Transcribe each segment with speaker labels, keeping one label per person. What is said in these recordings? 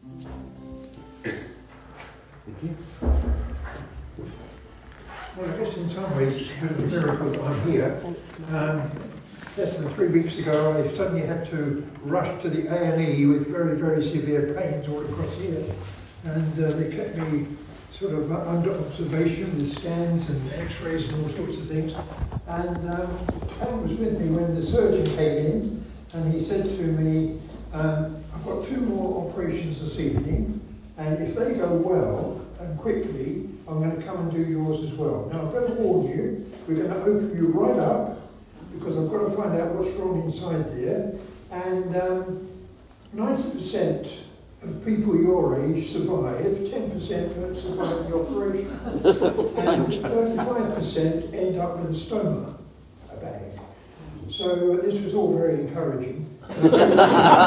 Speaker 1: Thank you.
Speaker 2: Well, I guess in some ways it's a miracle that I'm here. Less than 3 weeks ago, I suddenly had to rush to the A&E with very, very severe pains all across here. And they kept me sort of under observation with scans and x-rays and all sorts of things. And Tom was with me when the surgeon came in, and he said to me, I've got 2 more operations this evening, and if they go well and quickly, I'm going to come and do yours as well. Now, I've got to warn you, we're going to open you right up, because I've got to find out what's wrong inside there. And 90% of people your age survive, 10% don't survive the operation, and 35% end up with a stoma, a bag. So this was all very encouraging. And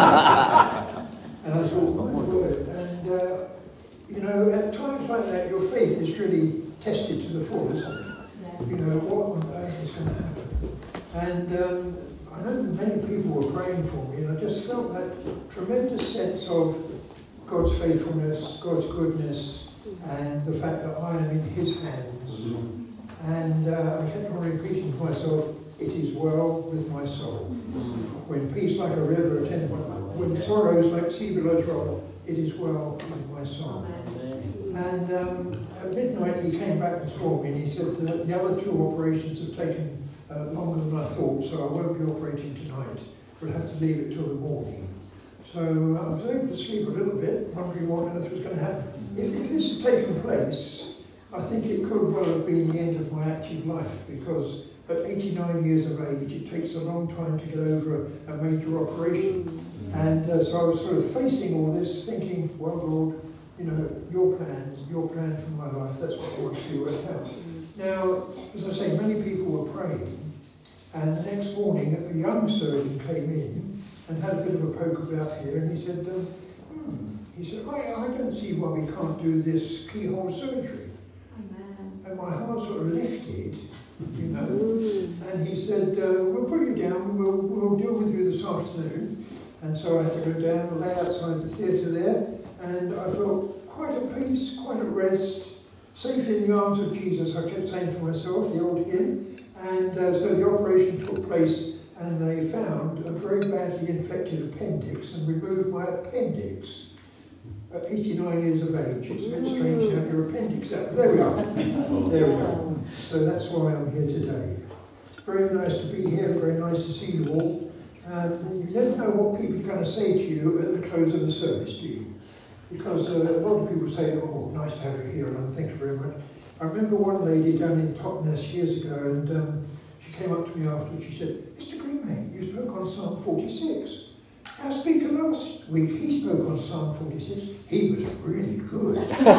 Speaker 2: I thought, my word. And you know, at times like that, your faith is really tested to the full, isn't it? You know, what on earth is going to happen? And I know that many people were praying for me, and I just felt that tremendous sense of God's faithfulness, God's goodness, and the fact that I am in His hands. And I kept on repeating to myself, it is well with my soul. When peace like a river attends, when sorrows like sea below trouble, it is well with my soul. And at midnight he came back and saw me, and he said that the other 2 operations have taken longer than I thought, so I won't be operating tonight. We'll have to leave it till the morning. So I was able to sleep a little bit, wondering what on earth was going to happen. If this had taken place, I think it could well have been the end of my active life, because at 89 years of age, it takes a long time to get over a major operation. And so I was sort of facing all this, thinking, well, Lord, you know, your plan for my life, that's what I want to do right now. Now, as I say, many people were praying, and the next morning a young surgeon came in and had a bit of a poke about here, and he said, I don't see why we can't do this keyhole surgery. Amen. And my heart sort of lifted, you know, and he said, we'll put you down, we'll deal with you this afternoon. And so I had to go down and lay outside the theatre there, and I felt quite at peace, quite at rest, safe in the arms of Jesus, I kept saying to myself, the old hymn. And so the operation took place, and they found a very badly infected appendix and removed my appendix at 89 years of age. It's a bit strange to have your appendix out. There we are. There we go. So that's why I'm here today. Very nice to be here, very nice to see you all. You never know what people are going to say to you at the close of the service, do you? Because a lot of people say, oh, nice to have you here, and thank you very much. I remember one lady down in Totnes years ago, and she came up to me afterwards. She said, Mr. Greenman, you spoke on Psalm 46. Our speaker last week, he spoke on Psalm 46. He was really good.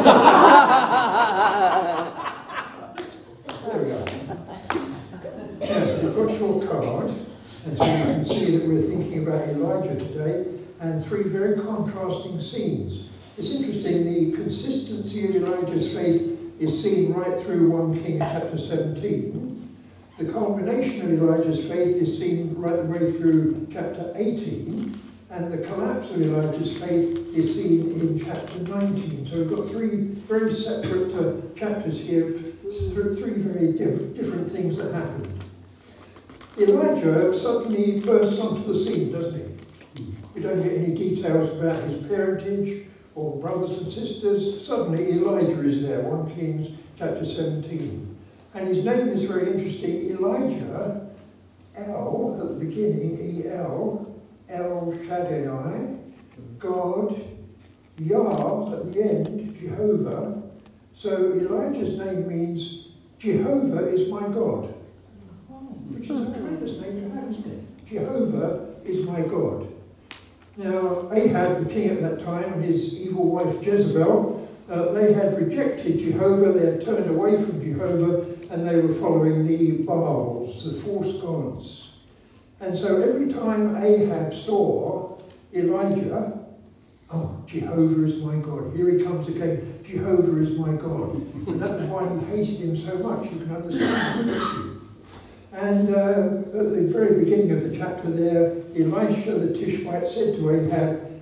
Speaker 2: There we go. Yes, we've got your card, and so you can see that we're thinking about Elijah today, and 3 very contrasting scenes. It's interesting, the consistency of Elijah's faith is seen right through 1 Kings chapter 17. The culmination of Elijah's faith is seen right the way through chapter 18. And the collapse of Elijah's faith is seen in chapter 19. So we've got 3 very separate chapters here, 3 very different things that happened. Elijah suddenly bursts onto the scene, doesn't he? We don't get any details about his parentage or brothers and sisters. Suddenly Elijah is there, 1 Kings chapter 17. And his name is very interesting. Elijah, El at the beginning, El Shaddai, God, Yah at the end, Jehovah. So Elijah's name means Jehovah is my God, which is a tremendous name to have, isn't it? Jehovah is my God. Now, Ahab, the king at that time, and his evil wife Jezebel, they had rejected Jehovah, they had turned away from Jehovah, and they were following the Baals, the false gods. And so every time Ahab saw Elijah, oh, Jehovah is my God. Here he comes again. Jehovah is my God. And that was why he hated him so much. You can understand that. And at the very beginning of the chapter there, Elisha the Tishbite said to Ahab,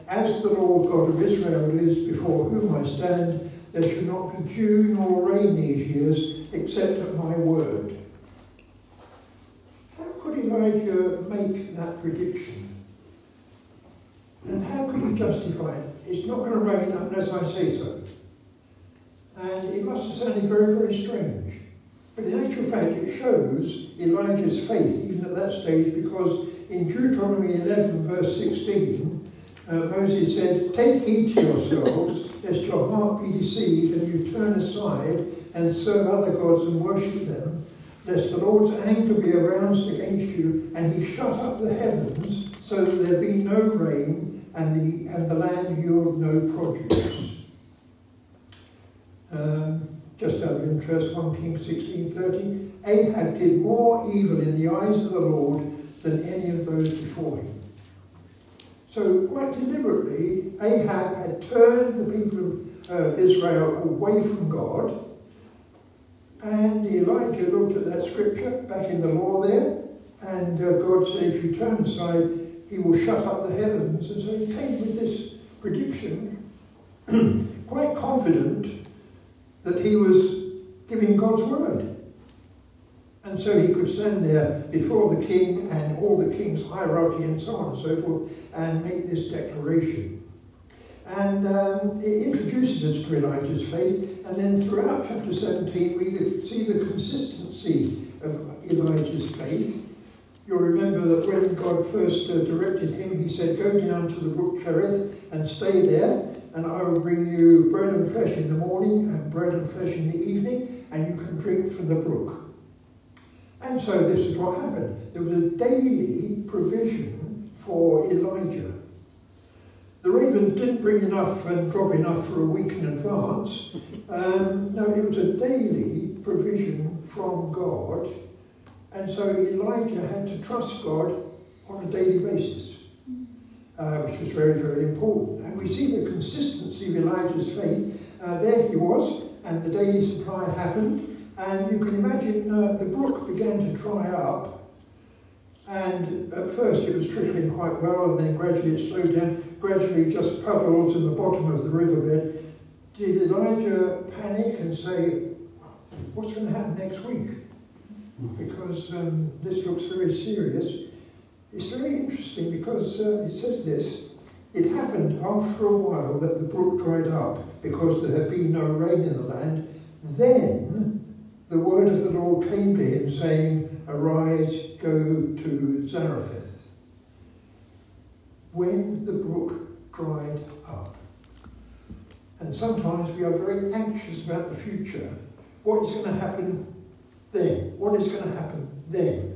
Speaker 2: As the Lord God of Israel is before whom I stand, there shall not be dew nor rain these years, except at my word. How could Elijah make that prediction? And how could he justify it? It's not going to rain unless I say so. And it must have sounded very, very strange. But in actual fact, it shows Elijah's faith, even at that stage, because in Deuteronomy 11, verse 16, Moses said, "Take heed to yourselves, lest your heart be deceived, and you turn aside and serve other gods and worship them, lest the Lord's anger be aroused against you, and he shut up the heavens, so that there be no rain, and the land yield no produce." Just out of interest, 1 Kings 16:30, Ahab did more evil in the eyes of the Lord than any of those before him. So quite deliberately, Ahab had turned the people of Israel away from God, and Elijah looked at that scripture back in the law there, and God said, if you turn aside, he will shut up the heavens. And so he came with this prediction, quite confident that he was giving God's word. And so he could stand there before the king and all the king's hierarchy and so on and so forth and make this declaration. And it introduces us to Elijah's faith, and then throughout chapter 17 we see the consistency of Elijah's faith. You'll remember that when God first directed him, he said, "Go down to the brook Cherith and stay there, and I will bring you bread and flesh in the morning and bread and flesh in the evening, and you can drink from the brook." And so this is what happened. There was a daily provision for Elijah. The ravens didn't bring enough and drop enough for a week in advance. No, it was a daily provision from God. And so Elijah had to trust God on a daily basis, which was very, very important. And we see the consistency of Elijah's faith. There he was, and the daily supply happened. And you can imagine the brook began to dry up. And at first it was trickling quite well, and then gradually it slowed down, gradually just puddles in the bottom of the riverbed. Did Elijah panic and say, what's going to happen next week? Because this looks very serious. It's very interesting because it says this: it happened after a while that the brook dried up because there had been no rain in the land. Then the word of the Lord came to him saying, "Arise, go to Zarephath." When the brook dried up. And sometimes we are very anxious about the future. What is going to happen then? What is going to happen then?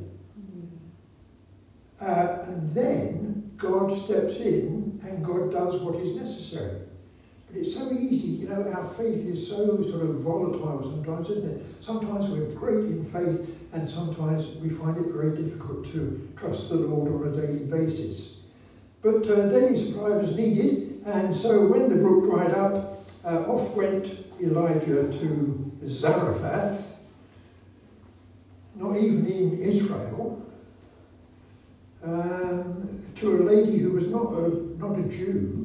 Speaker 2: And then God steps in and God does what is necessary. But it's so easy, our faith is so sort of volatile sometimes, isn't it? Sometimes we're great in faith and sometimes we find it very difficult to trust the Lord on a daily basis. But daily supply was needed, and so when the brook dried up, off went Elijah to Zarephath, not even in Israel, to a lady who was not a Jew.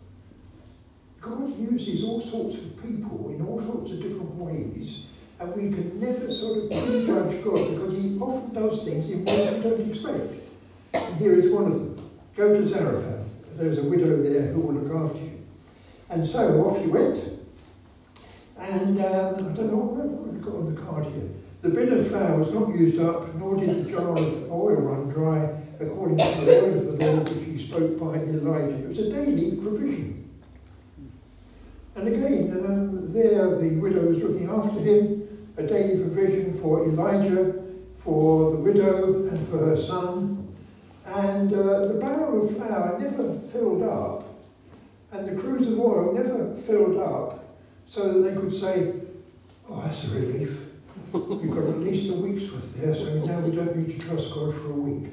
Speaker 2: God uses all sorts of people in all sorts of different ways, and we can never sort of prejudge God because he often does things in ways we don't expect. And here is one of them. Go to Zarephath. There's a widow there who will look after you. And so off he went. And I don't know what we've got on the card here. The bin of flour was not used up, nor did the jar of oil run dry, according to the word of the Lord which he spoke by Elijah. It was a daily provision. And again, there the widow was looking after him, a daily provision for Elijah, for the widow, and for her son. And the barrel of flour never filled up, and the cruse of oil never filled up, so that they could say, "Oh, that's a relief. We've got at least a week's worth there, so now we don't need to trust God for a week."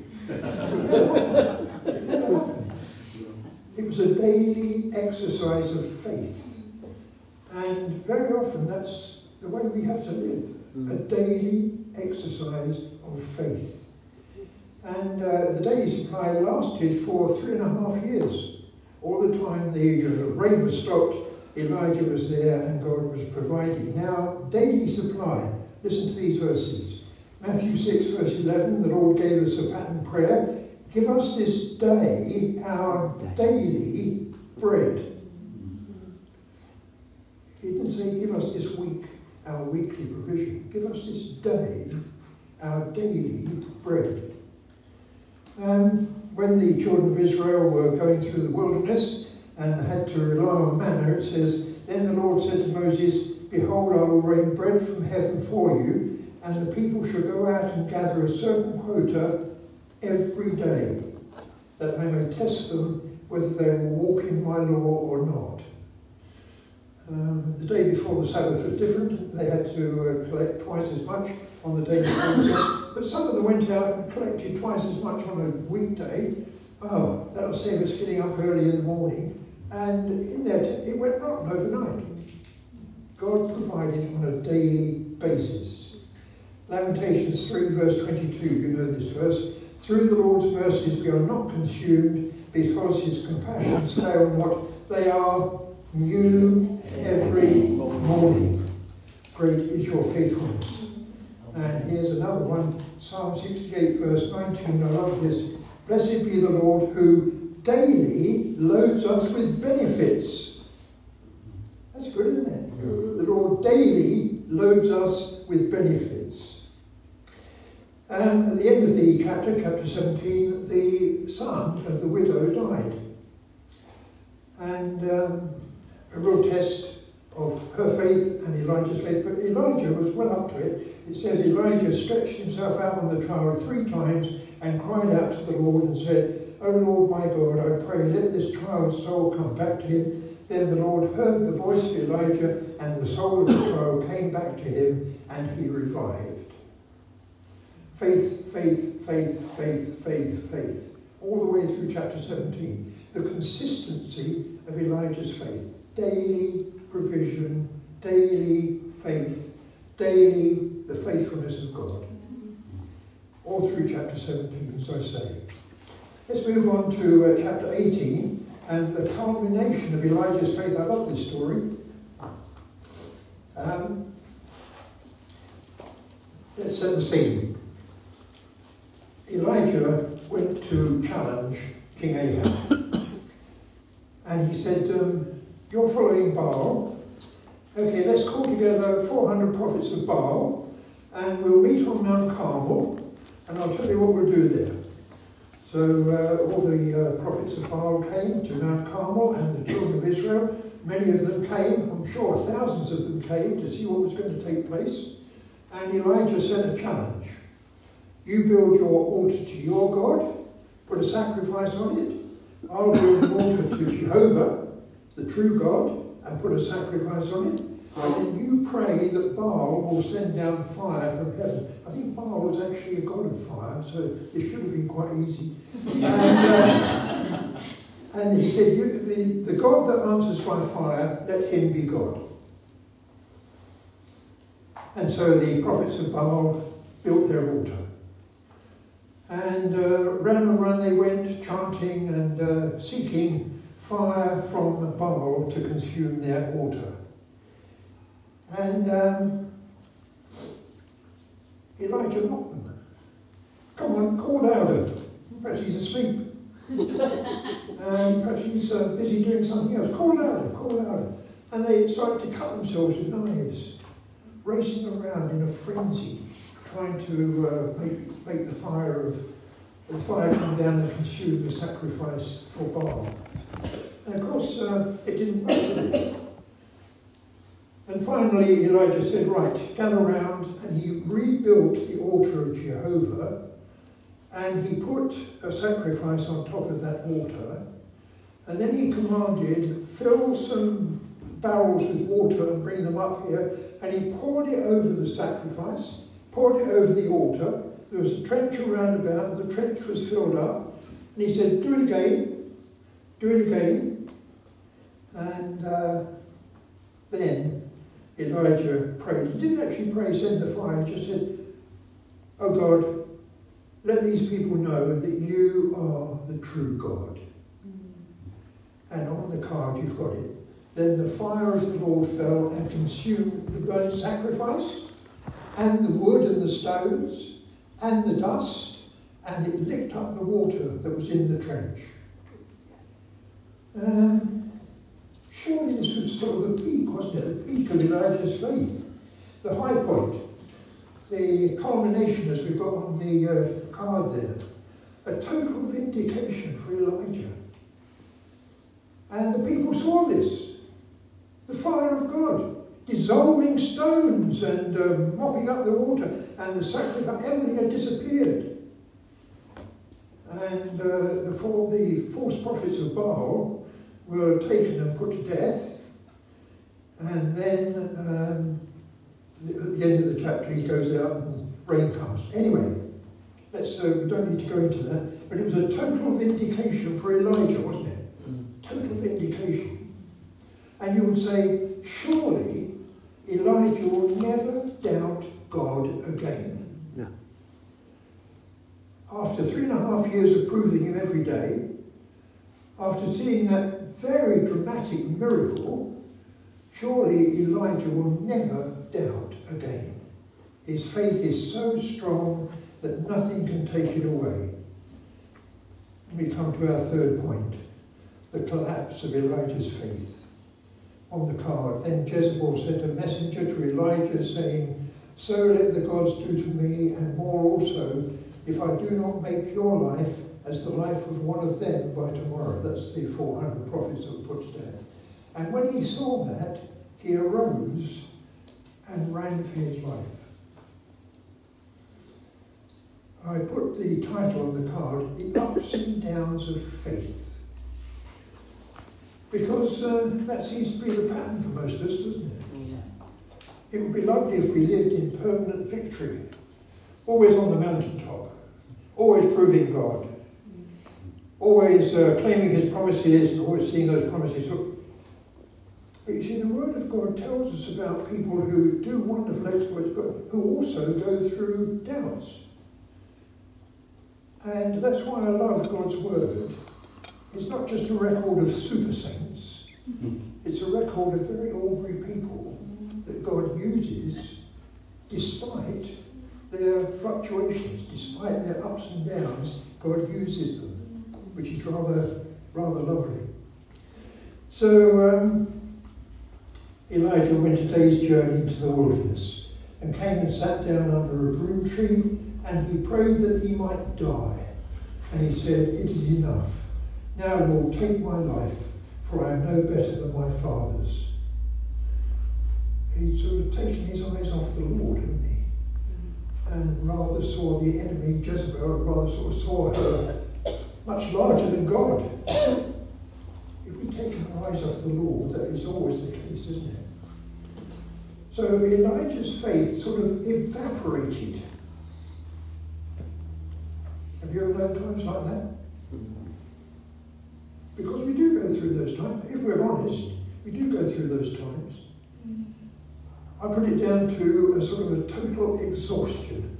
Speaker 2: It was a daily exercise of faith. And very often that's the way we have to live, a daily exercise of faith. And the daily supply lasted for 3.5 years, All the time the rain was stopped, Elijah was there and God was providing. Now, daily supply. Listen to these verses. Matthew 6 verse 11, the Lord gave us a pattern prayer. Give us this day our daily bread. He didn't say give us this week our weekly provision. Give us this day our daily bread. When the children of Israel were going through the wilderness and had to rely on manna, it says, then the Lord said to Moses, behold, I will rain bread from heaven for you, and the people shall go out and gather a certain quota every day, that I may test them whether they will walk in my law or not. The day before the Sabbath was different. They had to collect twice as much on the day before the Sabbath. But some of them went out and collected twice as much on a weekday. Oh, that'll save us getting up early in the morning. And in that, it went rotten overnight. God provided on a daily basis. Lamentations 3 verse 22, you know this verse. Through the Lord's mercies we are not consumed, because his compassions fail not. They are new every morning. Great is your faithfulness. And here's another one, Psalm 68 verse 19, I love this. Blessed be the Lord who daily loads us with benefits. That's good, isn't it? The Lord daily loads us with benefits. And at the end of the chapter, chapter 17, the son of the widow died. And a real test of her faith and Elijah's faith, but Elijah was well up to it. It says Elijah stretched himself out on the tower 3 times and cried out to the Lord and said, O Lord my God, I pray, let this child's soul come back to him. Then the Lord heard the voice of Elijah, and the soul of the child came back to him, and he revived. Faith, faith, faith, faith, faith, faith. All the way through chapter 17. The consistency of Elijah's faith. Daily provision, daily faith, daily the faithfulness of God. All through chapter 17, as I say. Let's move on to chapter 18 and the culmination of Elijah's faith. I love this story. Let's set the scene. Elijah went to challenge King Ahab. And he said, you're following Baal. Okay, let's call together 400 prophets of Baal, and we'll meet on Mount Carmel, and I'll tell you what we'll do there. So all the prophets of Baal came to Mount Carmel, and the children of Israel, many of them came, I'm sure thousands of them came to see what was going to take place. And Elijah set a challenge. You build your altar to your God, put a sacrifice on it. I'll build an altar to Jehovah, the true God, and put a sacrifice on it. And then you pray that Baal will send down fire from heaven. I think Baal was actually a god of fire, so it should have been quite easy. And he said, the God that answers by fire, let him be God. And so the prophets of Baal built their altar. And round and round they went, chanting and seeking fire from Baal to consume their altar. And Elijah mocked them. Come on, call louder. Perhaps he's asleep. Perhaps he's busy doing something else. Call louder, call louder. And they started to cut themselves with knives, racing around in a frenzy, trying to make the fire come down and consume the sacrifice for Baal. And of course, it didn't work. And finally, Elijah said, right, gather round, and he rebuilt the altar of Jehovah, and he put a sacrifice on top of that altar, and then he commanded, fill some barrels with water and bring them up here, and he poured it over the sacrifice, poured it over the altar. There was a trench around about, the trench was filled up, and he said, do it again, do it again. And then Elijah prayed. He didn't actually pray, send the fire, he just said, oh God, let these people know that you are the true God. and on the card you've got it. Then the fire of the Lord fell and consumed the burnt sacrifice, and the wood and the stones, and the dust, and it licked up the water that was in the trench. Surely this was sort of the peak, wasn't it? The peak of Elijah's faith. The high point. The culmination, as we've got on the card there. A total vindication for Elijah. And the people saw this. The fire of God. Dissolving stones and mopping up the water. And the sacrifice, everything had disappeared. And the false prophets of Baal were taken and put to death. And then at the end of the chapter he goes out and rain comes. Anyway, we don't need to go into that. But it was a total vindication for Elijah, wasn't it? Total vindication. And you would say, surely Elijah will never doubt God again.
Speaker 1: Yeah.
Speaker 2: After 3.5 years of proving him every day, after seeing that very dramatic miracle, surely Elijah will never doubt again. His faith is so strong that nothing can take it away. We come to our third point, the collapse of Elijah's faith. On the card, then Jezebel sent a messenger to Elijah saying, "So let the gods do to me, and more also, if I do not make your life as the life of one of them by tomorrow." That's the 400 prophets that were put to death. And when he saw that, he arose and ran for his life. I put the title on the card, The Ups and Downs of Faith. Because that seems to be the pattern for most of us, doesn't it? It would be lovely if we lived in permanent victory, always on the mountaintop, always proving God, always claiming his promises and always seeing those promises. But you see, the Word of God tells us about people who do wonderful exploits, but who also go through doubts. And that's why I love God's Word. It's not just a record of super saints. It's a record of very ordinary people that God uses despite their fluctuations, despite their ups and downs. God uses them, which is rather lovely. So Elijah went a day's journey into the wilderness and came and sat down under a broom tree, and he prayed that he might die. And he said, "It is enough. Now, Lord, take my life, for I am no better than my fathers." He'd sort of taken his eyes off the Lord, hadn't he? And rather saw the enemy, Jezebel, rather sort of saw her much larger than God. If we take our eyes off the Lord, that is always the case, isn't it? So Elijah's faith sort of evaporated. Have you ever known times like that? Because we do go through those times. If we're honest, we do go through those times. I put it down to a sort of a total exhaustion.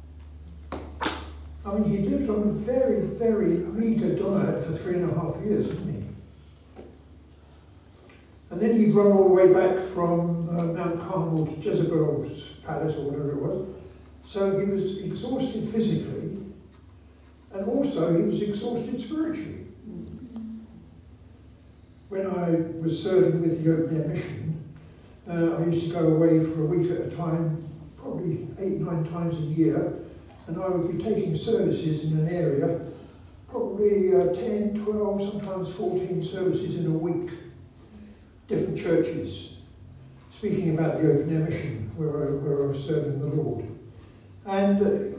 Speaker 2: I mean, he lived on a very, very meagre diet for 3.5 years, didn't he? And then he'd run all the way back from Mount Carmel to Jezebel's palace, or whatever it was. So he was exhausted physically, and also he was exhausted spiritually. When I was serving with the Open Air Mission, I used to go away for a week at a time, probably 8-9 times a year, and I would be taking services in an area, probably 10, 12, sometimes 14 services in a week, different churches, speaking about the Open Air Mission, where I was serving the Lord. And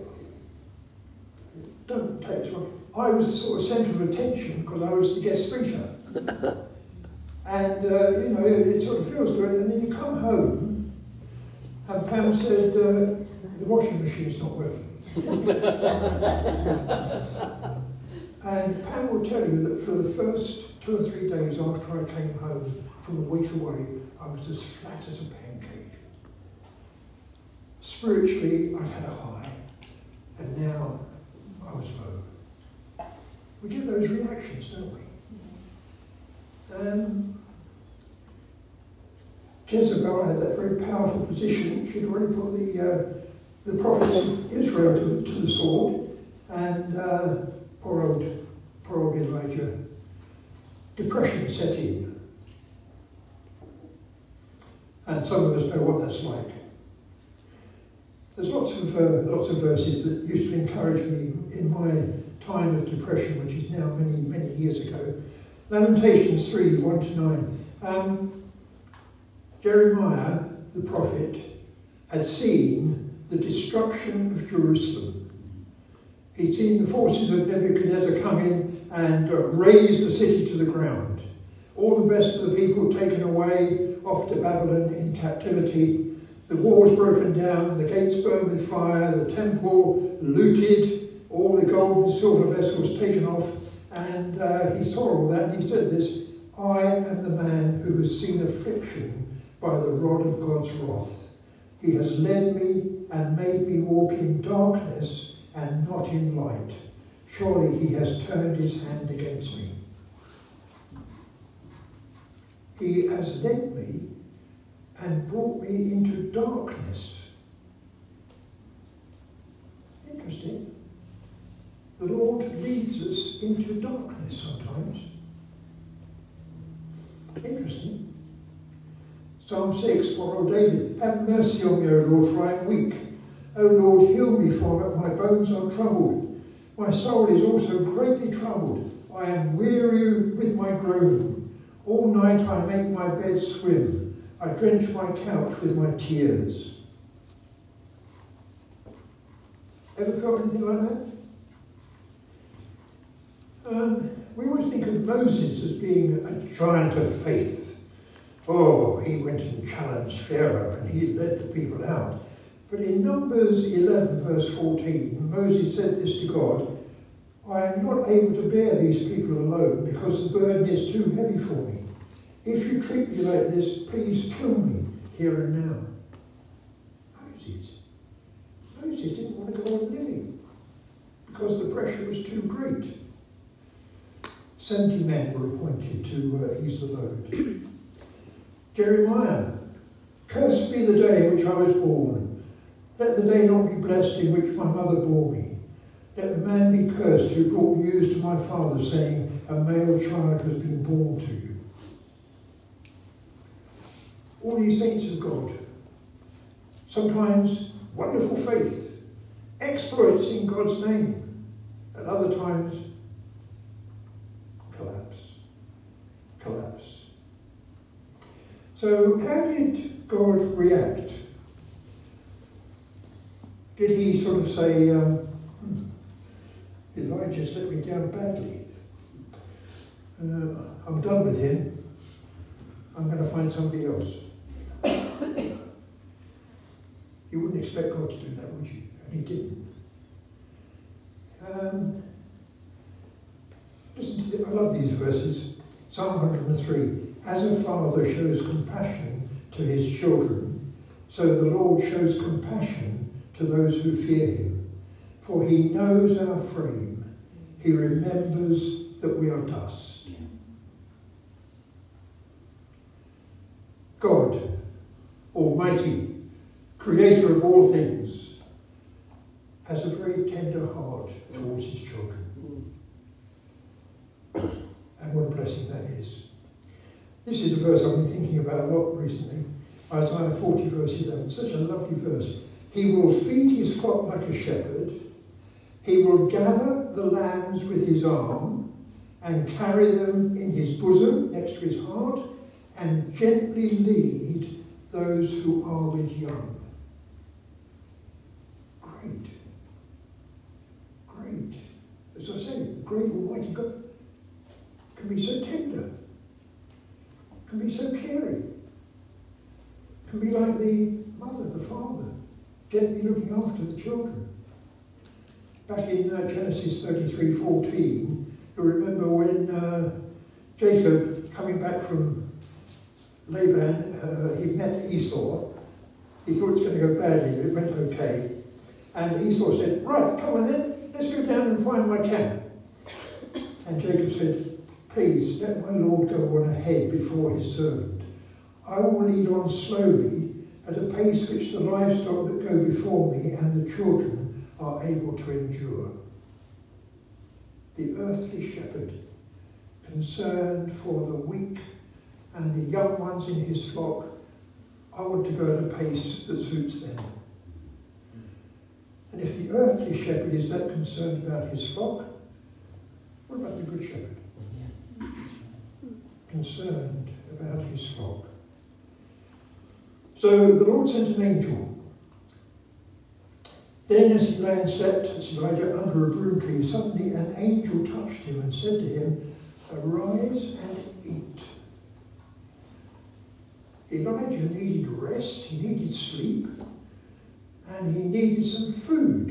Speaker 2: don't take this wrong, I was the sort of centre of attention because I was the guest speaker. And, it sort of feels good. And then you come home, and Pam said, the washing machine's not working. And Pam will tell you that for the first 2 or 3 days after I came home from a week away, I was as flat as a pancake. Spiritually, I'd had a high, and now I was low. We get those reactions, don't we? Jezebel had that very powerful position. She'd already put the prophets of Israel to the sword, and poor old Elijah. Depression set in. And some of us know what that's like. There's lots of verses that used to encourage me in my time of depression, which is now many, many years ago. Lamentations 3, 1-9. Jeremiah, the prophet, had seen the destruction of Jerusalem. He'd seen the forces of Nebuchadnezzar come in and raze the city to the ground. All the best of the people taken away off to Babylon in captivity. The walls broken down, the gates burned with fire, the temple looted, all the gold and silver vessels taken off. And he saw all that, and he said this, I am the man who has seen affliction by the rod of God's wrath. He has led me and made me walk in darkness and not in light. Surely he has turned his hand against me. He has led me and brought me into darkness. Interesting. The Lord leads us into darkness sometimes. Interesting. Psalm 6, for O David, have mercy on me, O Lord, for I am weak. O Lord, heal me, for my bones are troubled. My soul is also greatly troubled. I am weary with my groaning. All night I make my bed swim. I drench my couch with my tears. Ever felt anything like that? We always think of Moses as being a giant of faith. Oh, he went and challenged Pharaoh and he led the people out. But in Numbers 11, verse 14, Moses said this to God, I am not able to bear these people alone because the burden is too heavy for me. If you treat me like this, please kill me here and now. Moses didn't want to go on living because the pressure was too great. 70 men were appointed to ease the load. Jeremiah, cursed be the day in which I was born. Let the day not be blessed in which my mother bore me. Let the man be cursed who brought news to my father, saying, a male child has been born to you. All these saints of God, sometimes wonderful faith, exploits in God's name, at other times collapse. So how did God react? Did he sort of say, Elijah's let me down badly. I'm done with him. I'm going to find somebody else. You wouldn't expect God to do that, would you? And he didn't. Listen to I love these verses. Psalm 103. As a father shows compassion to his children, so the Lord shows compassion to those who fear him. For he knows our frame. He remembers that we are dust. God, Almighty, Creator of all things, has a very tender heart towards his children. And what a blessing that is. This is a verse I've been thinking about a lot recently. Isaiah 40 verse 11, such a lovely verse. He will feed his flock like a shepherd. He will gather the lambs with his arm and carry them in his bosom, next to his heart, and gently lead those who are with young. Great. As I say, the great Almighty God can be so tender, can be so caring, can be like the mother, the father, gently looking after the children. Back in Genesis 33:14, you remember when Jacob, coming back from Laban, he met Esau. He thought it was going to go badly, but it went okay. And Esau said, right, come on then, let's go down and find my camp. And Jacob said, Please, let my Lord go on ahead before his servant. I will lead on slowly at a pace which the livestock that go before me and the children are able to endure. The earthly shepherd, concerned for the weak and the young ones in his flock, I want to go at a pace that suits them. And if the earthly shepherd is that concerned about his flock, what about the good shepherd? Concerned about his flock. So the Lord sent an angel. Then as he lay and slept, as Elijah under a broom tree, suddenly an angel touched him and said to him, "Arise and eat." Elijah needed rest, he needed sleep, and he needed some food.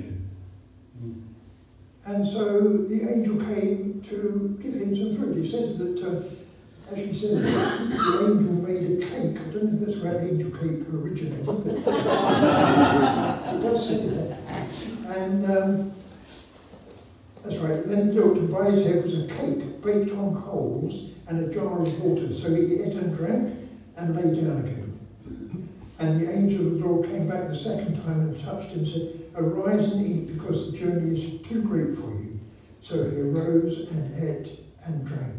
Speaker 2: And so the angel came to give him some food. He says that, as he says, the angel made a cake. I don't know if that's where angel cake originated, but it does say that. And that's right. Then he looked, and by his head was a cake baked on coals and a jar of water. So he ate and drank and lay down again. And the angel of the Lord came back the second time and touched him and said, "Arise and eat, because the journey is too great for you." So he arose and ate and drank.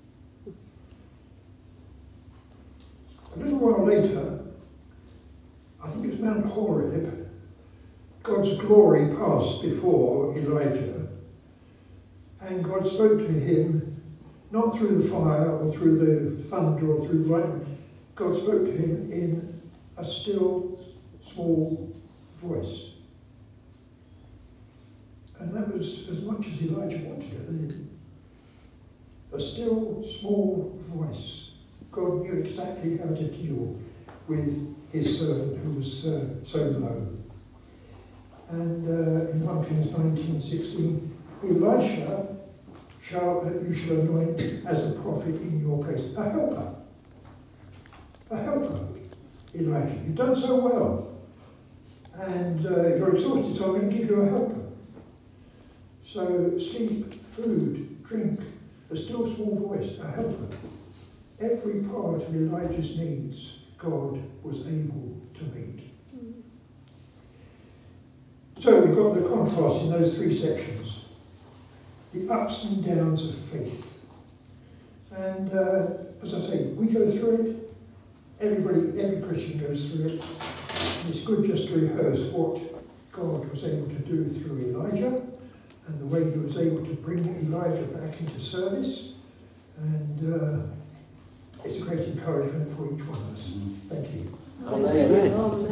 Speaker 2: A little while later, I think it's Mount Horeb, God's glory passed before Elijah, and God spoke to him, not through the fire or through the thunder or through the lightning. God spoke to him in a still, small voice. And that was as much as Elijah wanted it. A still, small voice. God knew exactly how to deal with his servant who was so low. And in 1 Kings 19:16, Elisha you shall anoint as a prophet in your place. A helper. A helper, Elijah. You've done so well. And you're exhausted, so I'm going to give you a helper. So sleep, food, drink, a still small voice, a helper. Every part of Elijah's needs, God was able to meet. So we've got the contrast in those three sections. The ups and downs of faith. And as I say, we go through it. Every Christian goes through it. And it's good just to rehearse what God was able to do through Elijah and the way he was able to bring Elijah back into service. And it's a great encouragement for each one of us. Thank you.
Speaker 1: Amen.